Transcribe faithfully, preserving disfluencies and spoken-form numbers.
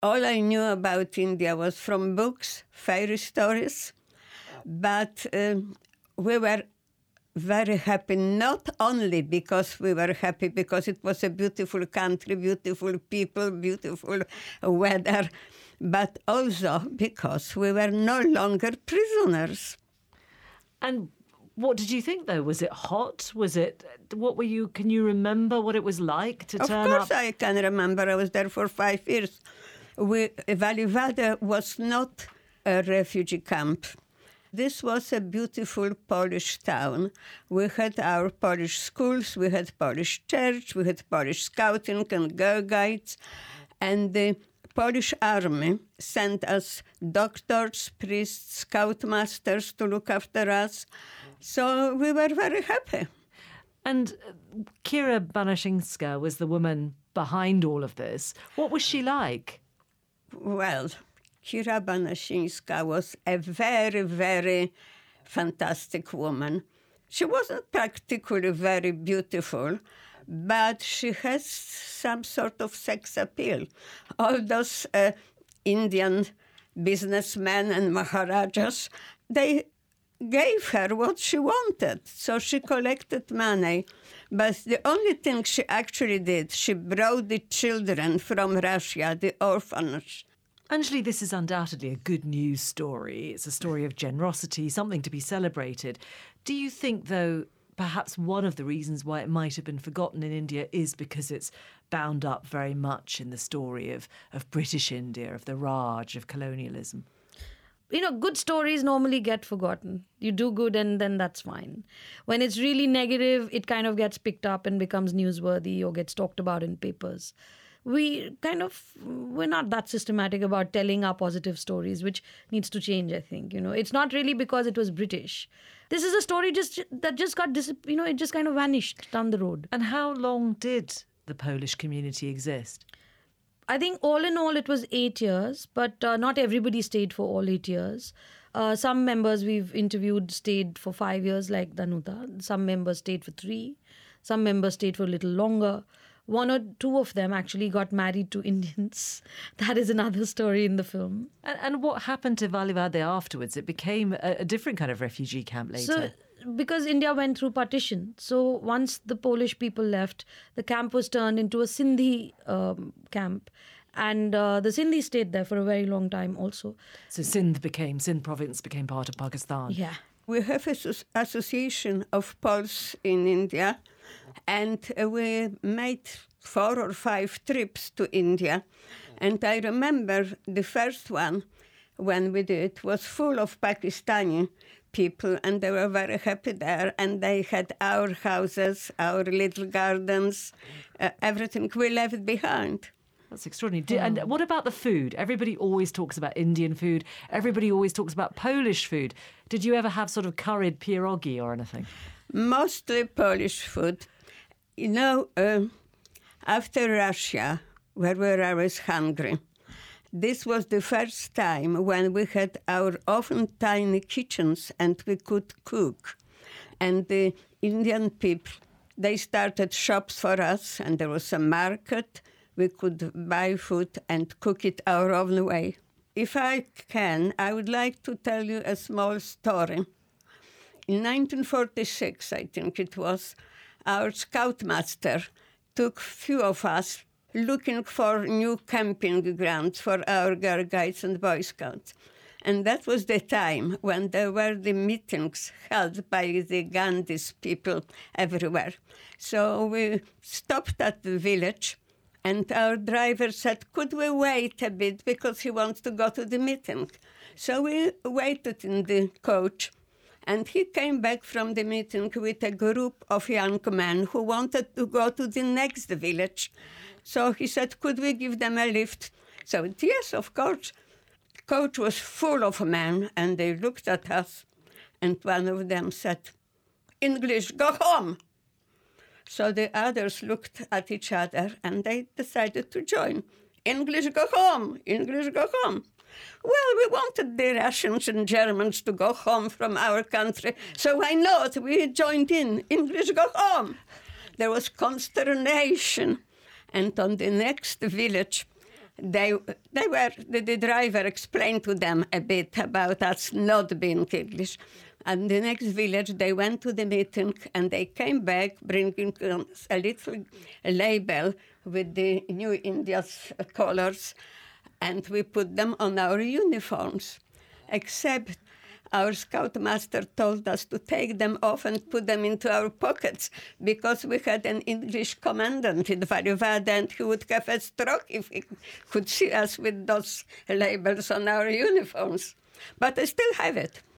All I knew about India was from books, fairy stories, but uh, we were very happy, not only because we were happy, because it was a beautiful country, beautiful people, beautiful weather, but also because we were no longer prisoners. And what did you think, though? Was it hot? Was it, what were you, can you remember what it was like to of turn up? Of course I can remember. I was there for five years. We, Valiwada was not a refugee camp. This was a beautiful Polish town. We had our Polish schools, we had Polish church, we had Polish scouting and Girl Guides, and the Polish army sent us doctors, priests, scoutmasters to look after us. So we were very happy. And Kira Banaszynska was the woman behind all of this. What was she like? Well, Kira Banaszynska was a very, very fantastic woman. She wasn't practically very beautiful, but she has some sort of sex appeal. All those uh, Indian businessmen and maharajas, they gave her what she wanted. So she collected money. But the only thing she actually did, she brought the children from Russia, the orphanage. Anjali, this is undoubtedly a good news story. It's a story of generosity, something to be celebrated. Do you think, though, perhaps one of the reasons why it might have been forgotten in India is because it's bound up very much in the story of, of British India, of the Raj, of colonialism? You know, good stories normally get forgotten. You do good and then that's fine. When it's really negative, it kind of gets picked up and becomes newsworthy or gets talked about in papers. We kind of, we're not that systematic about telling our positive stories, which needs to change, I think. You know, it's not really because it was British. This is a story just that just got, dis- you know, it just kind of vanished down the road. And how long did the Polish community exist? I think all in all, it was eight years, but uh, not everybody stayed for all eight years. Uh, some members we've interviewed stayed for five years, like Danuta. Some members stayed for three. Some members stayed for a little longer. One or two of them actually got married to Indians. That is another story in the film. And, and what happened to Valiwada afterwards? It became a, a different kind of refugee camp later. So, because India went through partition. So once the Polish people left, the camp was turned into a Sindhi um, camp. And uh, the Sindhi stayed there for a very long time also. So Sindh became, Sindh province became part of Pakistan. Yeah. We have an association of Poles in India, and we made four or five trips to India. And I remember the first one, when we did, was full of Pakistani people, and they were very happy there. And they had our houses, our little gardens, uh, everything we left behind. That's extraordinary. Did, and what about the food? Everybody always talks about Indian food. Everybody always talks about Polish food. Did you ever have sort of curried pierogi or anything? Mostly Polish food. You know, uh, after Russia, where we were always hungry, this was the first time when we had our often tiny kitchens and we could cook. And the Indian people, they started shops for us, and there was a market. We could buy food and cook it our own way. If I can, I would like to tell you a small story. In nineteen forty-six, I think it was, our scoutmaster took few of us looking for new camping grounds for our Girl Guides and Boy Scouts. And that was the time when there were the meetings held by the Gandhis people everywhere. So we stopped at the village, and our driver said, could we wait a bit because he wants to go to the meeting? So we waited in the coach, and he came back from the meeting with a group of young men who wanted to go to the next village. So he said, could we give them a lift? So yes, of course. The coach was full of men, and they looked at us, and one of them said, English, go home. So the others looked at each other and they decided to join. English, go home. English, go home. Well, we wanted the Russians and Germans to go home from our country, so why not? We joined in. English, go home. There was consternation. And on the next village, they they were the, the driver explained to them a bit about us not being English. And the next village, they went to the meeting and they came back bringing a little label with the New India's colors, and we put them on our uniforms. Except our scoutmaster told us to take them off and put them into our pockets because we had an English commandant in Varivada and he would have a stroke if he could see us with those labels on our uniforms. But I still have it.